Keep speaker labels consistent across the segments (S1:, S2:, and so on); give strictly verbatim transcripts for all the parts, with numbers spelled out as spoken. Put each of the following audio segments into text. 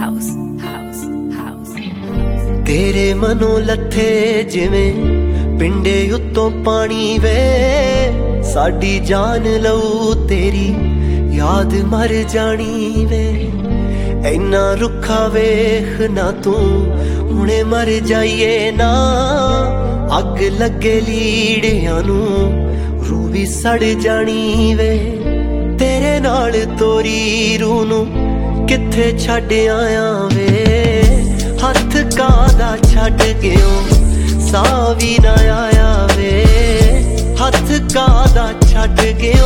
S1: house, house, house.
S2: तेरे मनों लथे जिवें पिंडे उत्तों पानी वे साडी जान लऊ तेरी याद मर जानी वे इन्ना रुखा वेख ना तू हुणे मर जाइए ना अग लगे लीड़ियां नू रूह भी सड़ जानी वे तेरे नाल तोरी रूह नू किथे छड्ड आया वे हथ कादा छड्ड गयो सा भी ना आया वे हथ कादा छड्ड गयो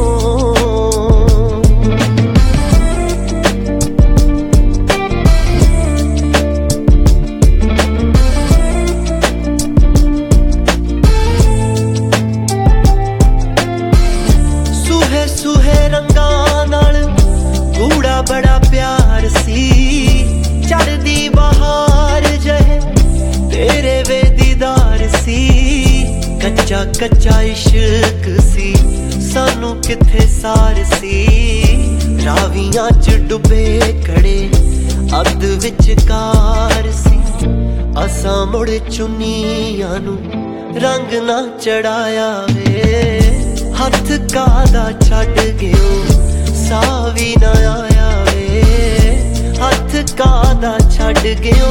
S2: बड़ा प्यार सी चढ़दी बहार जहे तेरे वे दीदार सी कच्चा कच्चा इश्क सी सानू किथे सार सी रावियां च डुबे खड़े अद विचकार सी असां मुड़ चुन्नियां नू रंग ना चढ़ाया वे हथ कादा छड्ड गयो सा भी ना आया हथ कादा छड्ड गयो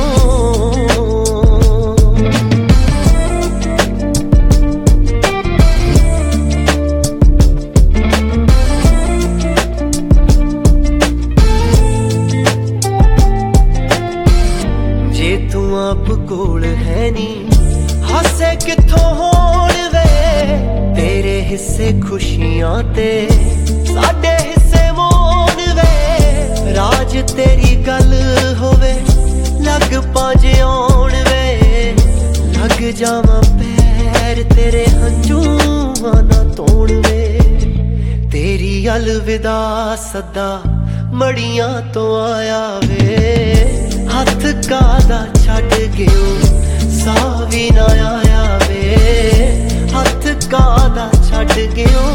S2: जे तू आप कोल है नी हासे किथों होण वे तेरे हिस्से खुशियां ते साडे हिस्से मोन वे राज तेरी गल होवे लग पाजे आउण वे लग जावां पैर तेरे हंझूआं ना तोड़ वे तेरी अलविदा सदा मड़ियां तो आया वे हथ कादा छड्ड गयो सा भी ना आया वे हथ कादा छड्ड गयो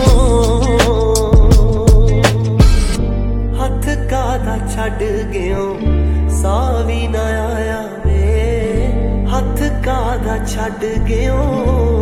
S2: हथ कादा छड्ड गयो सा भी ना आया वे हथ कादा छड्ड गयो।